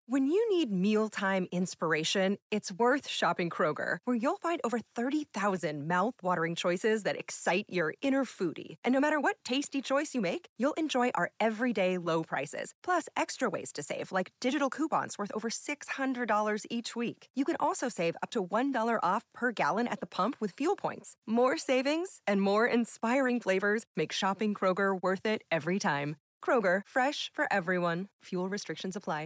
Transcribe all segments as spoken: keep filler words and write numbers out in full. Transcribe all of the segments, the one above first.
When you need mealtime inspiration, it's worth shopping Kroger, where you'll find over thirty thousand mouth-watering choices that excite your inner foodie. And no matter what tasty choice you make, you'll enjoy our everyday low prices, plus extra ways to save, like digital coupons worth over six hundred dollars each week. You can also save up to one dollar off per gallon at the pump with fuel points. More savings and more inspiring flavors make shopping Kroger worth it every time. Kroger, fresh for everyone. Fuel restrictions apply.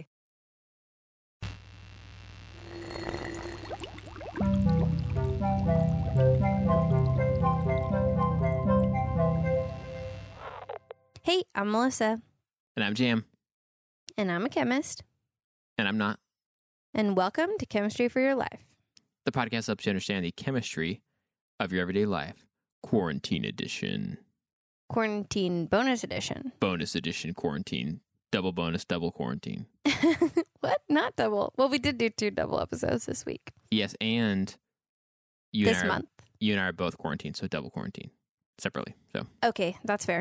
Hey, I'm Melissa. And I'm Jam. And I'm a chemist. And I'm not. And welcome to Chemistry for Your Life, The podcast helps you understand the chemistry of your everyday life. Quarantine edition. Quarantine bonus edition. Bonus edition quarantine. Double bonus, double quarantine. What? Not double. Well, we did do two double episodes this week. Yes, and you this and I are, month. You and I are both quarantined, so double quarantine separately. So okay, that's fair.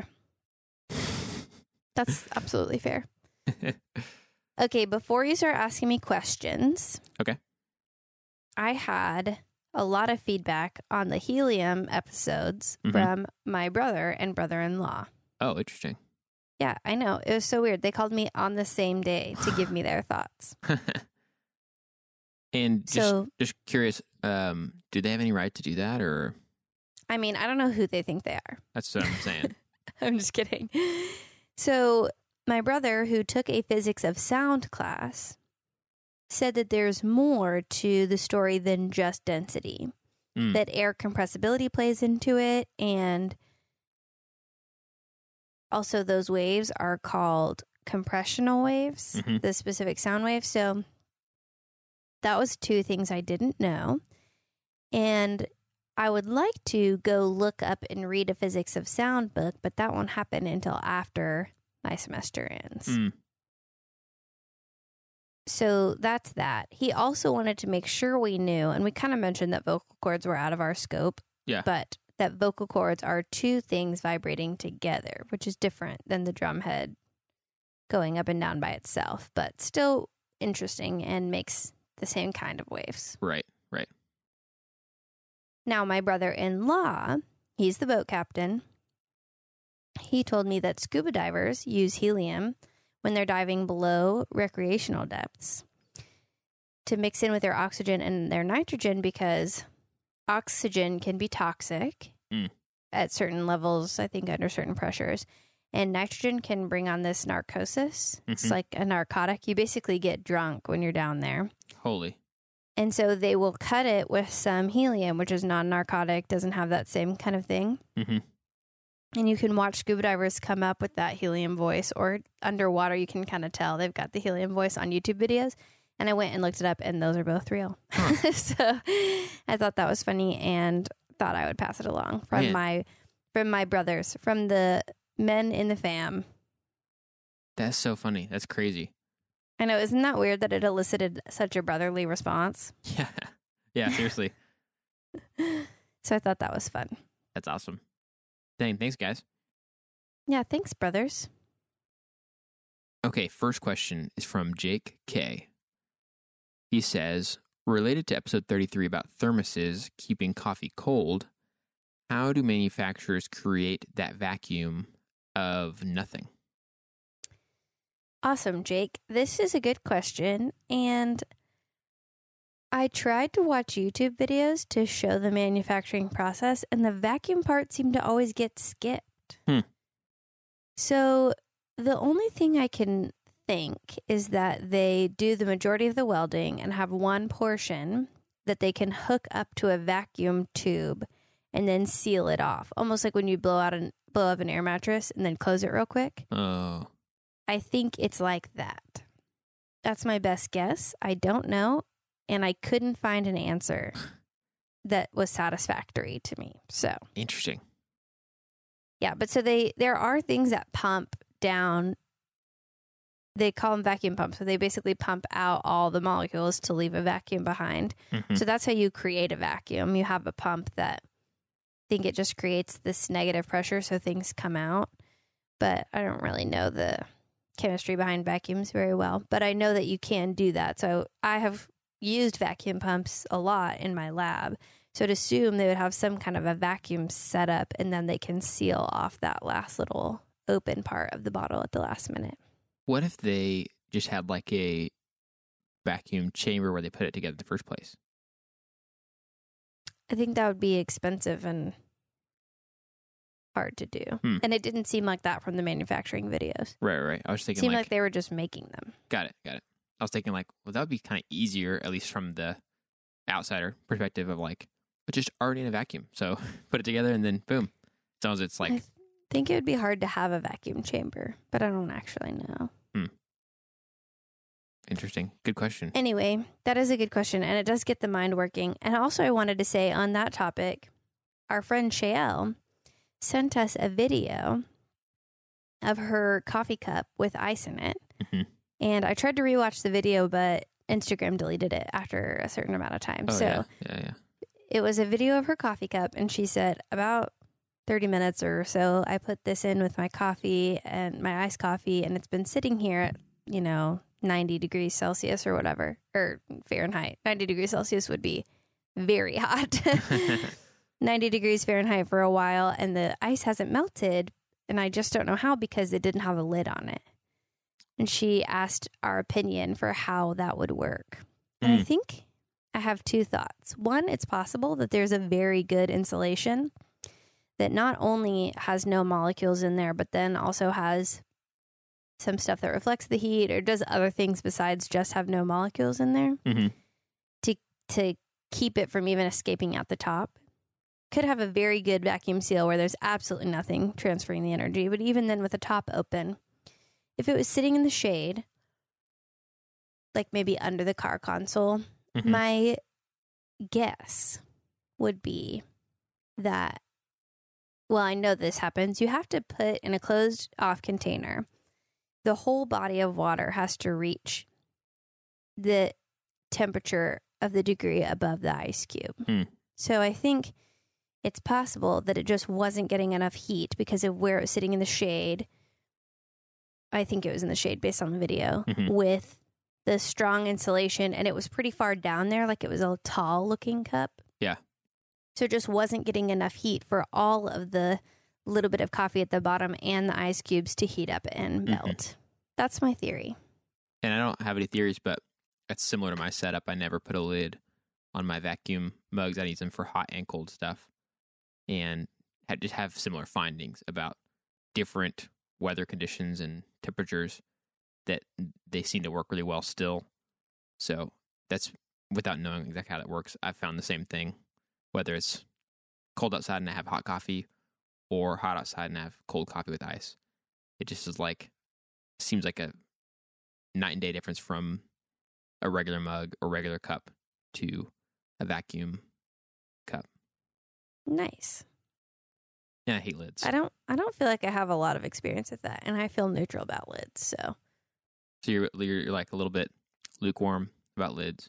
That's absolutely fair. Okay, before you start asking me questions, okay, I had a lot of feedback on the helium episodes mm-hmm. from my brother and brother-in-law. Oh, interesting. Yeah, I know. It was so weird. They called me on the same day to give me their thoughts. And just, so, just curious, um, do they have any right to do that, or? I mean, I don't know who they think they are. That's what I'm saying. I'm just kidding. So my brother, who took a physics of sound class, said that there's more to the story than just density, mm. that air compressibility plays into it, and also those waves are called compressional waves, mm-hmm. the specific sound waves. So that was two things I didn't know. And I would like to go look up and read a physics of sound book, but that won't happen until after my semester ends. Mm. So that's that. He also wanted to make sure we knew, and we kind of mentioned that vocal cords were out of our scope, yeah. but that vocal cords are two things vibrating together, which is different than the drum head going up and down by itself, but still interesting and makes the same kind of waves. Right, right. Now, my brother-in-law, he's the boat captain. He told me that scuba divers use helium when they're diving below recreational depths to mix in with their oxygen and their nitrogen, because oxygen can be toxic mm. at certain levels, I think under certain pressures. And nitrogen can bring on this narcosis. Mm-hmm. It's like a narcotic. You basically get drunk when you're down there. Holy. And so they will cut it with some helium, which is non-narcotic, doesn't have that same kind of thing. Mm-hmm. And you can watch scuba divers come up with that helium voice, or underwater you can kind of tell they've got the helium voice on YouTube videos. And I went and looked it up, and those are both real. Huh. So I thought that was funny and thought I would pass it along from Man. my from my brothers, from the men in the fam. That's so funny. That's crazy. I know. Isn't that weird that it elicited such a brotherly response? Yeah. Yeah, seriously. So I thought that was fun. That's awesome. Dang, thanks, guys. Yeah, thanks, brothers. Okay, first question is from Jake K. He says, related to episode thirty-three about thermoses keeping coffee cold, how do manufacturers create that vacuum of nothing? Awesome, Jake. This is a good question, and I tried to watch YouTube videos to show the manufacturing process, and the vacuum part seemed to always get skipped. Hmm. So the only thing I can think is that they do the majority of the welding and have one portion that they can hook up to a vacuum tube and then seal it off, almost like when you blow out an blow up an air mattress and then close it real quick. Oh. I think it's like that. That's my best guess. I don't know, and I couldn't find an answer that was satisfactory to me. So interesting. Yeah, but so they there are things that pump down. They call them vacuum pumps. So they basically pump out all the molecules to leave a vacuum behind. Mm-hmm. So that's how you create a vacuum. You have a pump that I think it just creates this negative pressure so things come out. But I don't really know the chemistry behind vacuums very well, but I know that you can do that. So I have used vacuum pumps a lot in my lab. So I'd assume they would have some kind of a vacuum setup, and then they can seal off that last little open part of the bottle at the last minute. What if they just had like a vacuum chamber where they put it together in the first place? I think that would be expensive and hard to do. Hmm. And it didn't seem like that from the manufacturing videos. Right, right. I was It thinking seemed like, like they were just making them. got it, got it. I was thinking like, well, that would be kind of easier, at least from the outsider perspective of like, it's just already in a vacuum. So put it together and then boom. As long as it's like... I think it would be hard to have a vacuum chamber, but I don't actually know. Hmm. Interesting. Good question. Anyway, that is a good question, and it does get the mind working. And also I wanted to say on that topic, our friend Shael sent us a video of her coffee cup with ice in it. Mm-hmm. And I tried to rewatch the video, but Instagram deleted it after a certain amount of time. Oh, so yeah. yeah, yeah. It was a video of her coffee cup, and she said about thirty minutes or so, I put this in with my coffee and my iced coffee, and it's been sitting here at, you know, ninety degrees Celsius or whatever, or Fahrenheit. ninety degrees Celsius would be very hot. ninety degrees Fahrenheit for a while, and the ice hasn't melted, and I just don't know how because it didn't have a lid on it. And she asked our opinion for how that would work. And Mm. I think I have two thoughts. One, it's possible that there's a very good insulation that not only has no molecules in there, but then also has some stuff that reflects the heat or does other things besides just have no molecules in there Mm-hmm. to to keep it from even escaping out the top. Could have a very good vacuum seal where there's absolutely nothing transferring the energy, but even then with the top open, if it was sitting in the shade, like maybe under the car console, Mm-hmm. my guess would be that, well, I know this happens. You have to put in a closed off container. The whole body of water has to reach the temperature of the degree above the ice cube. Hmm. So I think it's possible that it just wasn't getting enough heat because of where it was sitting in the shade. I think it was in the shade based on the video Mhm. with the strong insulation, and it was pretty far down there, like it was a tall looking cup. Yeah. So it just wasn't getting enough heat for all of the little bit of coffee at the bottom and the ice cubes to heat up and melt. Mhm. That's my theory. And I don't have any theories, but that's similar to my setup. I never put a lid on my vacuum mugs. I use them for hot and cold stuff. And had just have similar findings about different weather conditions and temperatures that they seem to work really well still. So that's without knowing exactly how that works. I've found the same thing, whether it's cold outside and I have hot coffee or hot outside and I have cold coffee with ice. It just is like, seems like a night and day difference from a regular mug or regular cup to a vacuum cup. Nice. Yeah, I hate lids. I don't I don't feel like I have a lot of experience with that, and I feel neutral about lids, so So you're, you're you're like a little bit lukewarm about lids.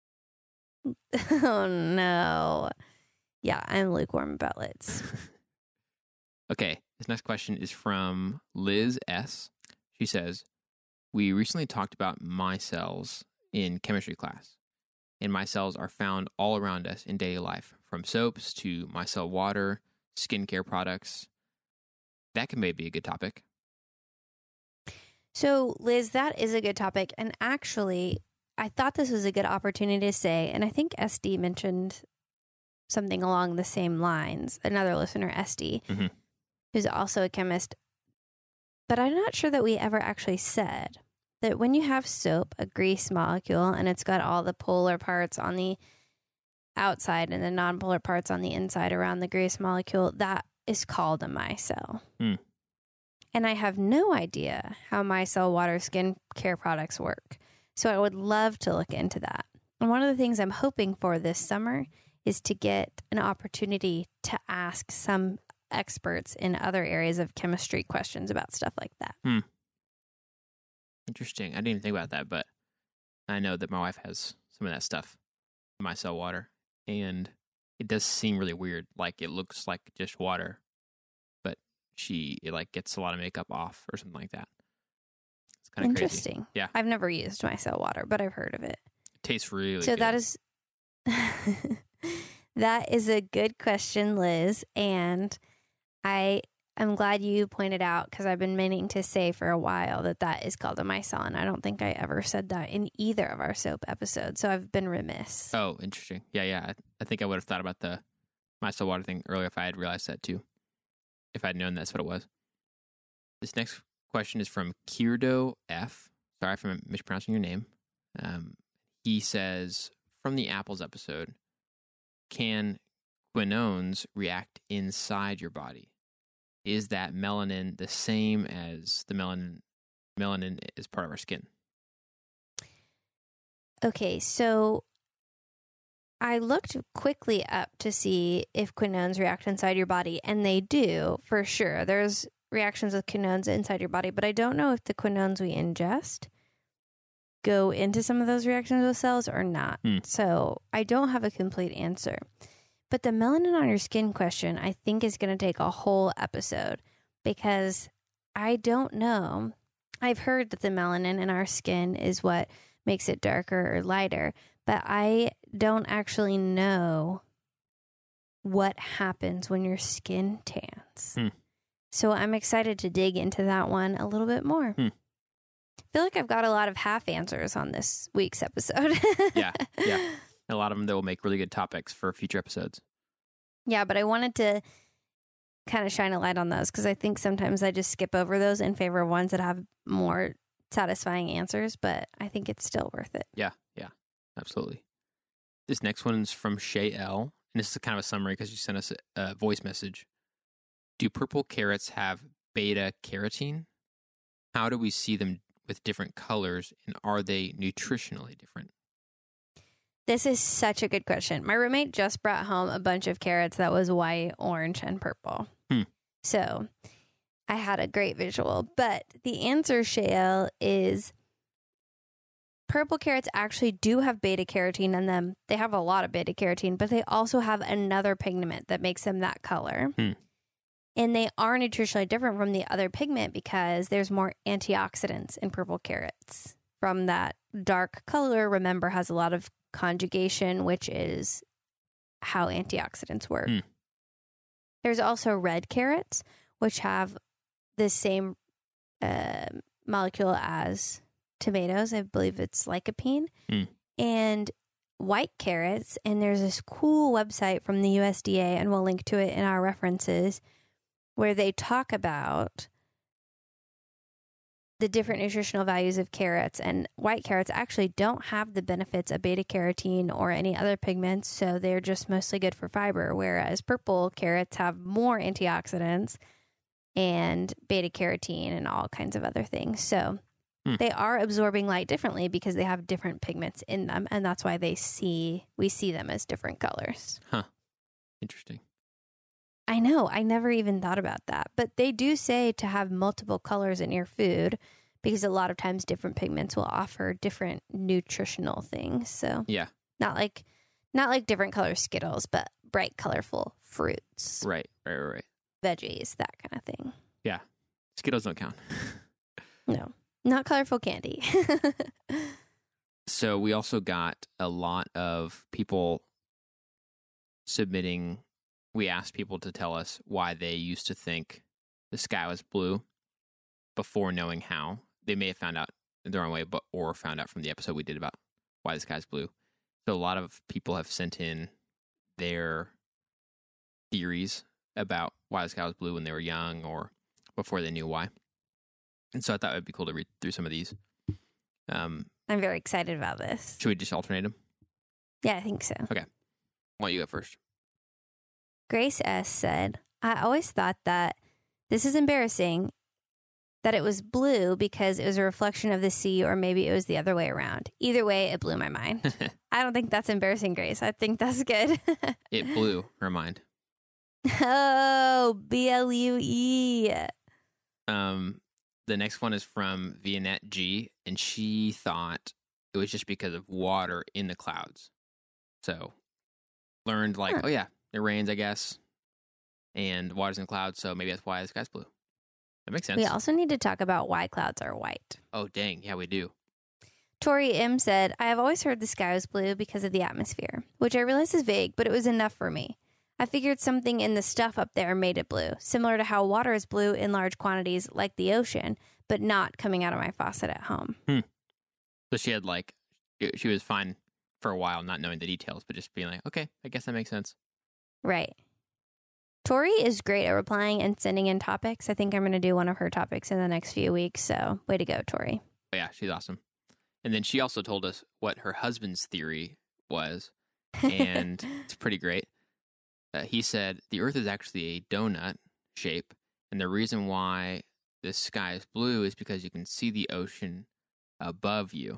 oh no. Yeah, I'm lukewarm about lids. Okay, this next question is from Liz S. She says, we recently talked about micelles in chemistry class, and micelles are found all around us in daily life, from soaps to micelle water, skincare products. That can maybe be a good topic. So, Liz, that is a good topic. And actually, I thought this was a good opportunity to say, and I think S D mentioned something along the same lines, another listener, S D, Mhm. who's also a chemist. But I'm not sure that we ever actually said that when you have soap, a grease molecule, and it's got all the polar parts on the outside and the non-polar parts on the inside around the grease molecule, that is called a micelle. Mm. And I have no idea how micelle water skin care products work. So I would love to look into that. And one of the things I'm hoping for this summer is to get an opportunity to ask some experts in other areas of chemistry questions about stuff like that. Hmm. Interesting. I didn't even think about that, but I know that my wife has some of that stuff, micelle water, and it does seem really weird. Like it looks like just water, but she it like gets a lot of makeup off or something like that. kind of crazy. Interesting. Yeah. I've never used micelle water, but I've heard of it. It tastes really so good. that is that is a good question, Liz. And I am glad you pointed out, because I've been meaning to say for a while that that is called a micelle. And I don't think I ever said that in either of our soap episodes. So I've been remiss. Oh, interesting. Yeah, yeah. I, I think I would have thought about the micelle water thing earlier if I had realized that too. If I'd known that's what it was. This next question is from Kirdo F. Sorry if I'm mispronouncing your name. Um, he says, from the apples episode, can quinones react inside your body? Is that melanin the same as the melanin? Melanin is part of our skin. Okay, so I looked quickly up to see if quinones react inside your body, and they do, for sure. There's reactions with quinones inside your body, but I don't know if the quinones we ingest go into some of those reactions with cells or not. Hmm. So I don't have a complete answer. But the melanin on your skin question, I think, is going to take a whole episode, because I don't know. I've heard that the melanin in our skin is what makes it darker or lighter, but I don't actually know what happens when your skin tans. Hmm. So I'm excited to dig into that one a little bit more. Hmm. I feel like I've got a lot of half answers on this week's episode. Yeah, yeah. A lot of them that will make really good topics for future episodes. Yeah, but I wanted to kind of shine a light on those, because I think sometimes I just skip over those in favor of ones that have more satisfying answers, but I think it's still worth it. Yeah, yeah, absolutely. This next one is from Shay L. And this is kind of a summary because you sent us a, a voice message. Do purple carrots have beta carotene? How do we see them with different colors, and are they nutritionally different? This is such a good question. My roommate just brought home a bunch of carrots that was white, orange, and purple. Hmm. So I had a great visual. But the answer, Shael, is purple carrots actually do have beta carotene in them. They have a lot of beta carotene, but they also have another pigment that makes them that color. Hmm. And they are nutritionally different from the other pigment because there's more antioxidants in purple carrots. From that dark color, remember, has a lot of conjugation, which is how antioxidants work. Mm. There's also red carrots, which have the same uh, molecule as tomatoes. I believe it's lycopene. Mm. And white carrots, and there's this cool website from the U S D A, and we'll link to it in our references, where they talk about the different nutritional values of carrots. And white carrots actually don't have the benefits of beta carotene or any other pigments, so they're just mostly good for fiber, whereas purple carrots have more antioxidants and beta carotene and all kinds of other things. So hmm. they are absorbing light differently because they have different pigments in them, and that's why they see we see them as different colors. Huh. Interesting. I know. I never even thought about that. But they do say to have multiple colors in your food because a lot of times different pigments will offer different nutritional things. So yeah, not like not like different color Skittles, but bright, colorful fruits. Right, right, right, right. Veggies, that kind of thing. Yeah. Skittles don't count. No, not colorful candy. So we also got a lot of people submitting. We asked people to tell us why they used to think the sky was blue before knowing how. They may have found out their own way, but or found out from the episode we did about why the sky's blue. So a lot of people have sent in their theories about why the sky was blue when they were young or before they knew why. And so I thought it would be cool to read through some of these. Um, I'm very excited about this. Should we just alternate them? Yeah, I think so. Okay. Why don't you go first? Grace S. said, I always thought that this is embarrassing, that it was blue because it was a reflection of the sea, or maybe it was the other way around. Either way, it blew my mind. I don't think that's embarrassing, Grace. I think that's good. It blew her mind. Oh, B L U E. Um, the next one is from Vianette G, and she thought it was just because of water in the clouds. So, learned like, huh. oh yeah, it rains, I guess, and water's in the clouds, so maybe that's why the sky's blue. That makes sense. We also need to talk about why clouds are white. Oh, dang. Yeah, we do. Tori M said, I have always heard the sky was blue because of the atmosphere, which I realize is vague, but it was enough for me. I figured something in the stuff up there made it blue, similar to how water is blue in large quantities like the ocean, but not coming out of my faucet at home. Hmm. So she had like, she was fine for a while not knowing the details, but just being like, okay, I guess that makes sense. Right. Tori is great at replying and sending in topics. I think I'm going to do one of her topics in the next few weeks. So way to go, Tori. Oh, yeah, she's awesome. And then she also told us what her husband's theory was. And it's pretty great. Uh, he said the Earth is actually a donut shape. And the reason why the sky is blue is because you can see the ocean above you.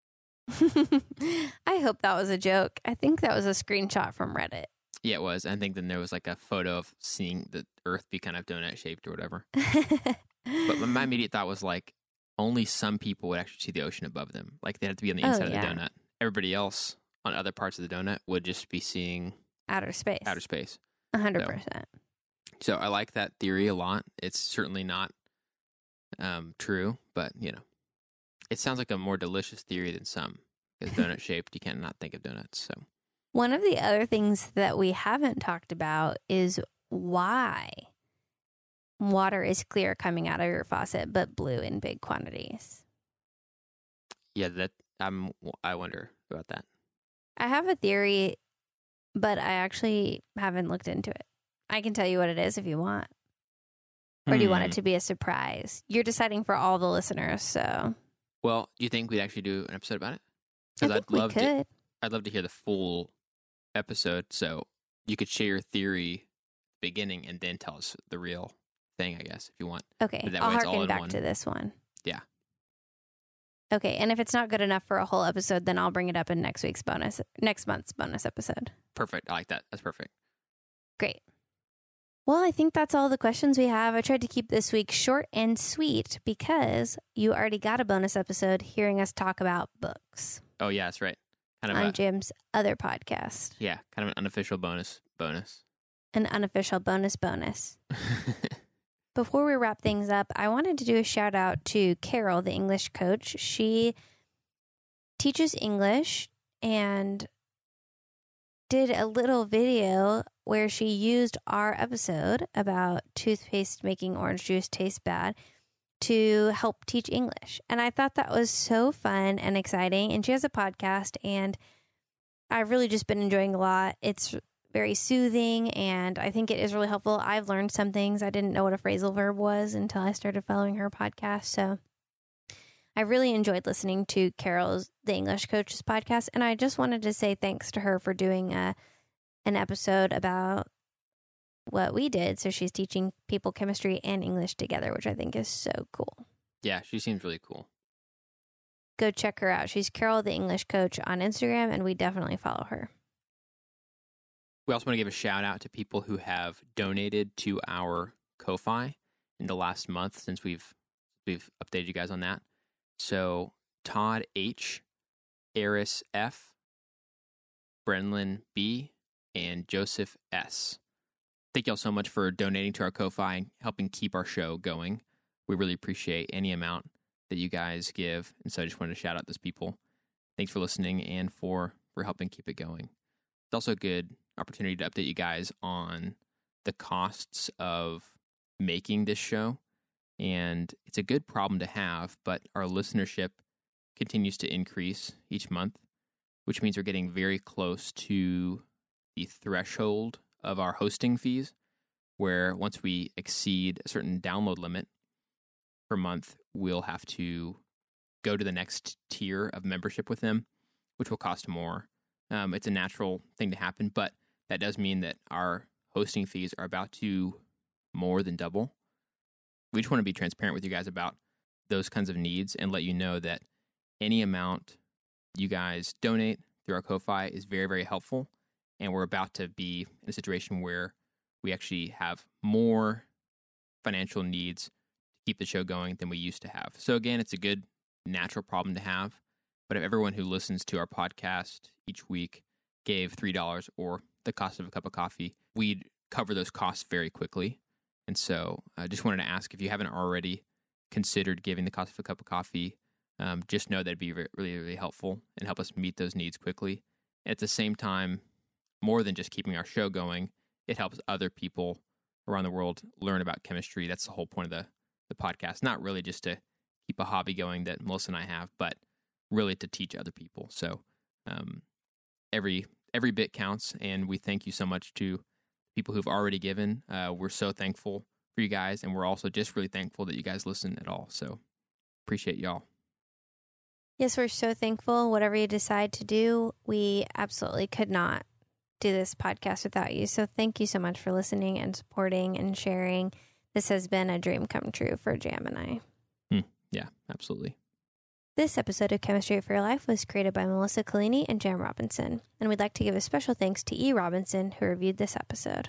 I hope that was a joke. I think that was a screenshot from Reddit. Yeah, it was. I think then there was like a photo of seeing the Earth be kind of donut shaped or whatever. But my immediate thought was like, only some people would actually see the ocean above them. Like they have to be on the inside oh, yeah. of the donut. Everybody else on other parts of the donut would just be seeing outer space. Outer space. A hundred percent. So I like that theory a lot. It's certainly not um, true, but you know, it sounds like a more delicious theory than some. Because donut shaped, you can't not think of donuts. So. One of the other things that we haven't talked about is why water is clear coming out of your faucet, but blue in big quantities. Yeah, that I'm. I wonder about that. I have a theory, but I actually haven't looked into it. I can tell you what it is if you want. Or do you want it to be a surprise? You're deciding for all the listeners, so. Well, do you think we'd actually do an episode about it? I think I'd we love could. To, I'd love to hear the full episode, so you could share your theory beginning and then tell us the real thing, I guess, if you want. Okay, that I'll way it's all harken in back one. to this one. Yeah. Okay, and if it's not good enough for a whole episode, then I'll bring it up in next week's bonus, next month's bonus episode. Perfect. I like that. That's perfect. Great. Well, I think that's all the questions we have. I tried to keep this week short and sweet because you already got a bonus episode hearing us talk about books. Oh, yeah, that's right. Kind of on a, Jim's other podcast. Yeah, kind of an unofficial bonus bonus. An unofficial bonus bonus. Before we wrap things up, I wanted to do a shout out to Carol, the English coach. She teaches English and did a little video where she used our episode about toothpaste making orange juice taste bad to help teach English. And I thought that was so fun and exciting. And she has a podcast, and I've really just been enjoying a lot. It's very soothing, and I think it is really helpful. I've learned some things. I didn't know what a phrasal verb was until I started following her podcast. So I really enjoyed listening to Carol's The English Coach's podcast, and I just wanted to say thanks to her for doing a, an episode about what we did. So she's teaching people chemistry and English together, which I think is so cool. Yeah, she seems really cool. Go check her out. She's Carol, the English Coach, on Instagram, and we definitely follow her. We also want to give a shout out to people who have donated to our Ko-Fi in the last month since we've we've updated you guys on that. So Todd H, Eris F, Brenlin B, and Joseph S. Thank y'all so much for donating to our Ko-Fi and helping keep our show going. We really appreciate any amount that you guys give. And so I just wanted to shout out those people. Thanks for listening and for, for helping keep it going. It's also a good opportunity to update you guys on the costs of making this show. And it's a good problem to have, but our listenership continues to increase each month, which means we're getting very close to the threshold of our hosting fees, where once we exceed a certain download limit per month, we'll have to go to the next tier of membership with them, which will cost more. Um, it's a natural thing to happen, but that does mean that our hosting fees are about to more than double. We just want to be transparent with you guys about those kinds of needs and let you know that any amount you guys donate through our Ko-Fi is very, very helpful. And we're about to be in a situation where we actually have more financial needs to keep the show going than we used to have. So again, it's a good natural problem to have. But if everyone who listens to our podcast each week gave three dollars or the cost of a cup of coffee, we'd cover those costs very quickly. And so I uh, just wanted to ask if you haven't already considered giving the cost of a cup of coffee, um, just know that it'd be re- really, really helpful and help us meet those needs quickly. At the same time, more than just keeping our show going, it helps other people around the world learn about chemistry. That's the whole point of the, the podcast. Not really just to keep a hobby going that Melissa and I have, but really to teach other people. So um, every every bit counts, and we thank you so much to people who've already given. Uh, we're so thankful for you guys, and we're also just really thankful that you guys listen at all. So appreciate y'all. Yes, we're so thankful. Whatever you decide to do, we absolutely could not do this podcast without you. So thank you so much for listening and supporting and sharing. This has been a dream come true for Jam and I. Hmm. Yeah, absolutely. This episode of Chemistry for Your Life was created by Melissa Collini and Jam Robinson, and we'd like to give a special thanks to E. Robinson, who reviewed this episode.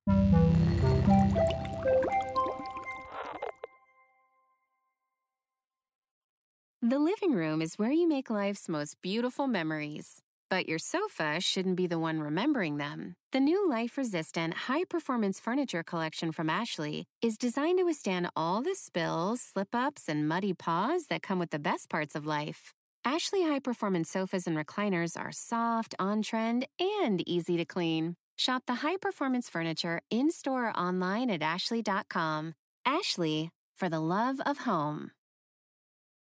The living room is where you make life's most beautiful memories. But your sofa shouldn't be the one remembering them. The new life-resistant, high-performance furniture collection from Ashley is designed to withstand all the spills, slip-ups, and muddy paws that come with the best parts of life. Ashley high-performance sofas and recliners are soft, on-trend, and easy to clean. Shop the high-performance furniture in-store or online at ashley dot com. Ashley, for the love of home.